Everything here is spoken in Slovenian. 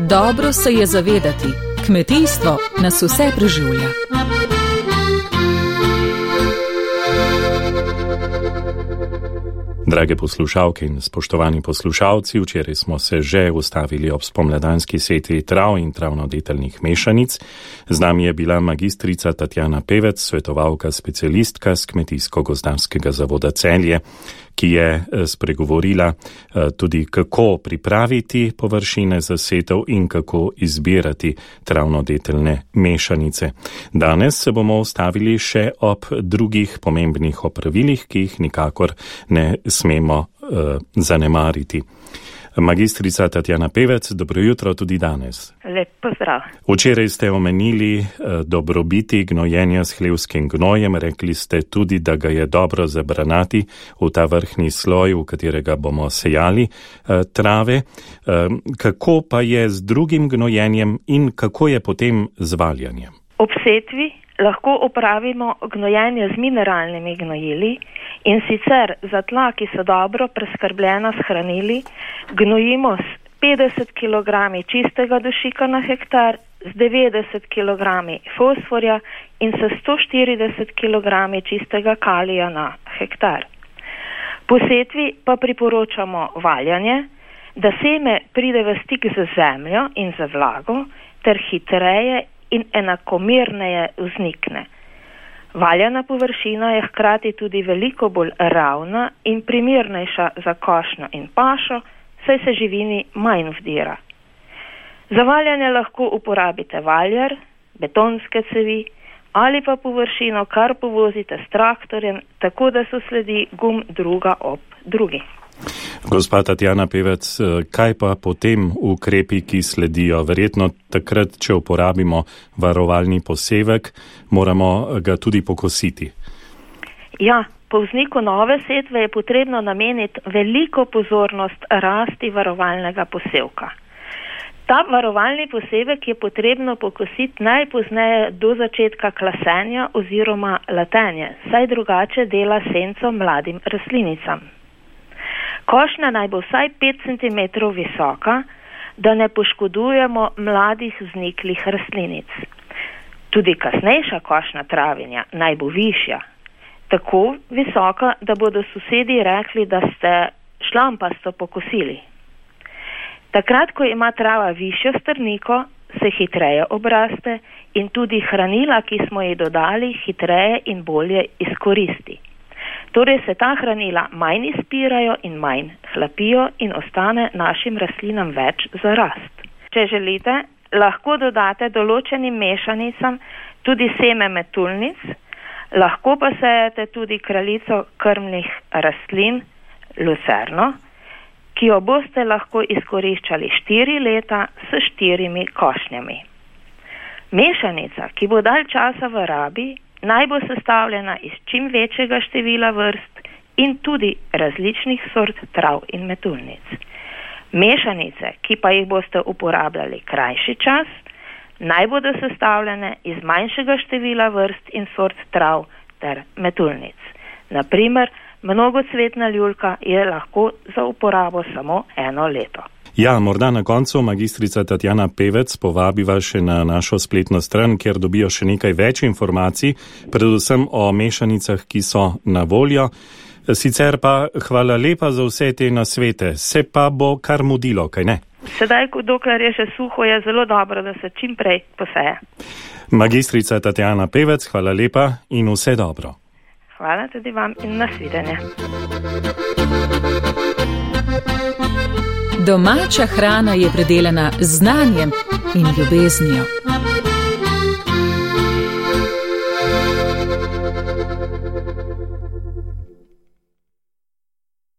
Dobro se je zavedati, kmetijstvo nas vse preživlja. Drage poslušalke in spoštovani poslušalci, včeraj smo se že ustavili ob spomladanski setvi trav in travnodeteljnih mešanic. Z nami je bila magistrica Tatjana Pevec, svetovalka specialistka z Kmetijsko-gozdarskega zavoda Celje, ki je spregovorila tudi, kako pripraviti površine za setev in kako izbirati travnodeteljne mešanice. Danes se bomo ustavili še ob drugih pomembnih opravilih, ki jih nikakor ne smemo zanemariti. Magistrica Tatjana Pevec, dobro jutro tudi danes. Lep pozdrav. Včeraj ste omenili dobrobiti gnojenja s hlevskim gnojem, rekli ste tudi, da ga je dobro zabranati v ta vrhnji sloj, v katerega bomo sejali trave. Kako pa je z drugim gnojenjem in kako je potem z valjanjem? Ob setvi lahko opravimo gnojenje z mineralnimi gnojili, in sicer za tla, ki so dobro preskrbljena s hranili, gnojimo s 50 kg čistega dušika na hektar, z 90 kg fosforja in s 140 kg čistega kalija na hektar. Po setvi pa priporočamo valjanje, da seme pride v stik z zemljo in z vlago ter hitreje in enakomerneje vznikne. Valjana površina je hkrati tudi veliko bolj ravna in primernejša za košnjo in pašo, saj se živini manj vdira. Za valjanje lahko uporabite valjar, betonske cevi ali pa površino kar povozite s traktorjem, tako da so sledi gum druga ob drugi. Gospa Tatjana Pevec, kaj pa potem ukrepi, ki sledijo? Verjetno takrat, če uporabimo varovalni posevek, moramo ga tudi pokositi. Ja, po vzniku nove setve je potrebno nameniti veliko pozornost rasti varovalnega posevka. Ta varovalni posevek je potrebno pokositi najpozneje do začetka klasenja oziroma latenja, saj drugače dela senco mladim rastlinicam. Košnja naj bo vsaj 5 cm visoka, da ne poškodujemo mladih vzniklih rastlinic. Tudi kasnejša košnja travinja naj bo višja, tako visoka, da bodo sosedi rekli, da ste šlampasto pokosili. Takrat, ko ima trava višjo strniko, se hitreje obraste in tudi hranila, ki smo ji dodali, hitreje in bolje izkoristi. Torej se ta hranila manj izpirajo in manj hlapijo in ostane našim rastlinam več za rast. Če želite, lahko dodate določenim mešanicam tudi seme metulnic, lahko pa sejete tudi kraljico krmnih rastlin, lucerno, ki jo boste lahko izkoriščali 4 leta s 4 košnjami. Mešanica, ki bo dalj časa v rabi, naj bo sestavljena iz čim večjega števila vrst in tudi različnih sort trav in metulnic. Mešanice, ki pa jih boste uporabljali krajši čas, naj bodo sestavljene iz manjšega števila vrst in sort trav ter metulnic. Naprimer, mnogocvetna ljulka je lahko za uporabo samo 1 leto. Ja, morda na koncu magistrica Tatjana Pevec povabiva še na našo spletno stran, kjer dobijo še nekaj več informacij, predvsem o mešanicah, ki so na voljo. Sicer pa hvala lepa za vse te nasvete, se pa bo kar mudilo, kaj ne? Sedaj, dokler je še suho, je zelo dobro, da se čim prej poseje. Magistrica Tatjana Pevec, hvala lepa in vse dobro. Hvala tudi vam in nasvidenje. Domača hrana je predelana z znanjem in ljubeznijo.